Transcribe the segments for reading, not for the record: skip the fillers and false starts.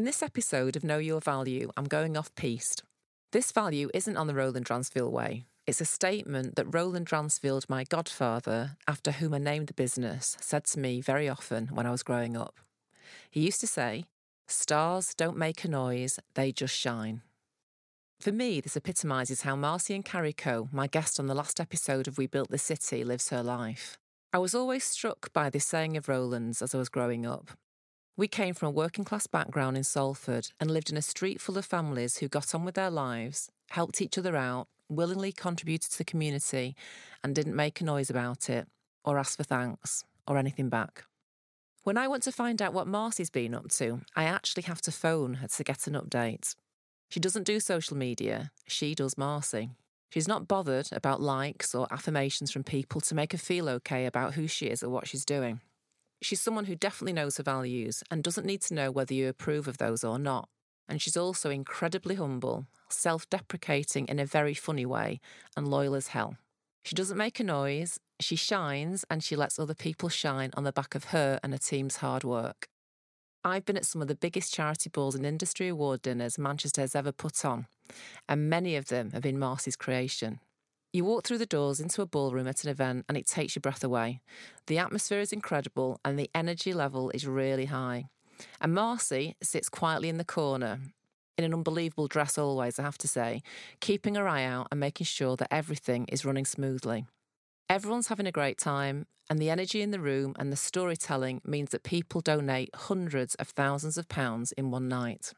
this episode of Know Your Value, I'm going off-piste. This value isn't on the Roland Dransfield way. It's a statement that Roland Dransfield, my godfather, after whom I named the business, said to me very often when I was growing up. He used to say, "Stars don't make a noise, they just shine." For me, this epitomises how Marcy and Carrico, my guest on the last episode of We Built the City, lives her life. I was always struck by this saying of Roland's as I was growing up. We came from a working class background in Salford and lived in a street full of families who got on with their lives, helped each other out, willingly contributed to the community and didn't make a noise about it, or ask for thanks, or anything back. When I want to find out what Marcy's been up to, I actually have to phone her to get an update. She doesn't do social media, she does Marcy. She's not bothered about likes or affirmations from people to make her feel okay about who she is or what she's doing. She's someone who definitely knows her values and doesn't need to know whether you approve of those or not. And she's also incredibly humble, self-deprecating in a very funny way, and loyal as hell. She doesn't make a noise, she shines, and she lets other people shine on the back of her and her team's hard work. I've been at some of the biggest charity balls and industry award dinners Manchester has ever put on, and many of them have been Marcy's creation. You walk through the doors into a ballroom at an event and it takes your breath away. The atmosphere is incredible and the energy level is really high. And Marcy sits quietly in the corner, in an unbelievable dress always, I have to say, keeping her eye out and making sure that everything is running smoothly. Everyone's having a great time, and the energy in the room and the storytelling means that people donate hundreds of thousands of pounds in one night.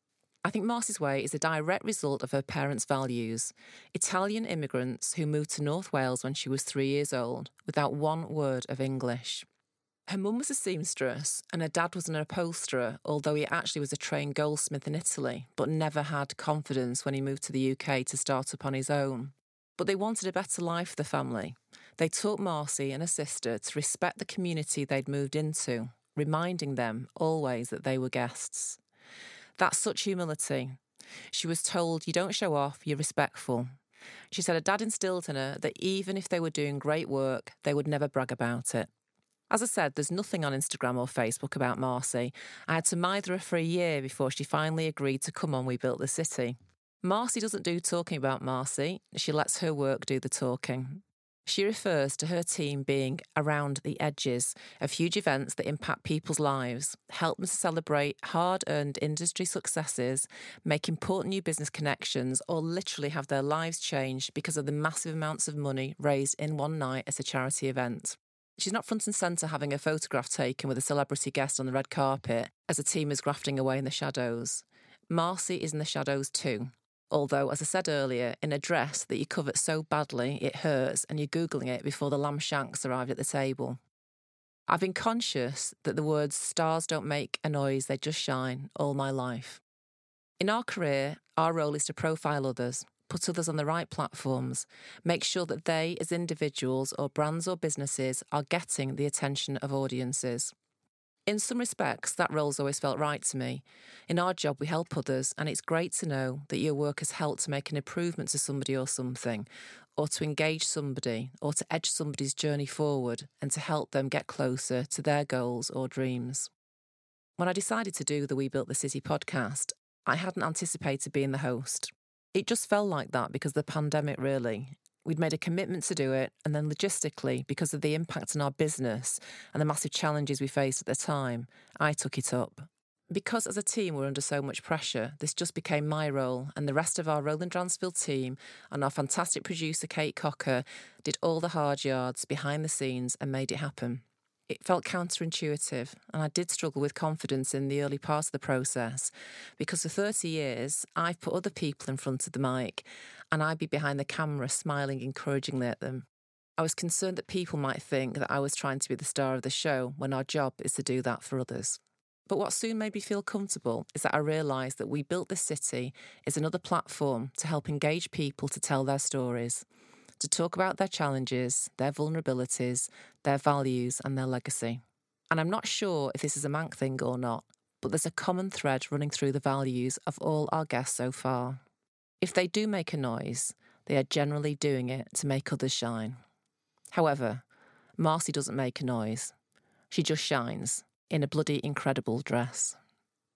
I think Marcy's way is a direct result of her parents' values. Italian immigrants who moved to North Wales when she was 3 years old, without one word of English. Her mum was a seamstress and her dad was an upholsterer, although he actually was a trained goldsmith in Italy, but never had confidence when he moved to the UK to start up on his own. But they wanted a better life for the family. They taught Marcy and her sister to respect the community they'd moved into, reminding them always that they were guests. That's such humility. She was told, you don't show off, you're respectful. She said her dad instilled in her that even if they were doing great work, they would never brag about it. As I said, there's nothing on Instagram or Facebook about Marcy. I had to mither her for a year before she finally agreed to come on We Built the City. Marcy doesn't do talking about Marcy, she lets her work do the talking. She refers to her team being around the edges of huge events that impact people's lives, help them to celebrate hard-earned industry successes, make important new business connections, or literally have their lives changed because of the massive amounts of money raised in one night at a charity event. She's not front and centre having a photograph taken with a celebrity guest on the red carpet as a team is grafting away in the shadows. Marcy is in the shadows too. Although, as I said earlier, in a dress that you covet so badly it hurts and you're Googling it before the lamb shanks arrived at the table. I've been conscious that the words "stars don't make a noise, they just shine" all my life. In our career, our role is to profile others, put others on the right platforms, make sure that they, as individuals or brands or businesses, are getting the attention of audiences. In some respects, that role's always felt right to me. In our job, we help others, and it's great to know that your work has helped to make an improvement to somebody or something, or to engage somebody, or to edge somebody's journey forward, and to help them get closer to their goals or dreams. When I decided to do the We Built the City podcast, I hadn't anticipated being the host. It just felt like that because of the pandemic, really. We'd made a commitment to do it, and then logistically, because of the impact on our business and the massive challenges we faced at the time, I took it up. Because as a team we're under so much pressure, this just became my role, and the rest of our Roland Dransfield team and our fantastic producer Kate Cocker did all the hard yards behind the scenes and made it happen. It felt counterintuitive, and I did struggle with confidence in the early part of the process because for 30 years I've put other people in front of the mic and I'd be behind the camera smiling encouragingly at them. I was concerned that people might think that I was trying to be the star of the show when our job is to do that for others. But what soon made me feel comfortable is that I realised that We Built the City is another platform to help engage people to tell their stories, to talk about their challenges, their vulnerabilities, their values and their legacy. And I'm not sure if this is a Manc thing or not, but there's a common thread running through the values of all our guests so far. If they do make a noise, they are generally doing it to make others shine. However, Marcy doesn't make a noise. She just shines in a bloody incredible dress.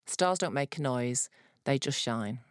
Stars don't make a noise, they just shine.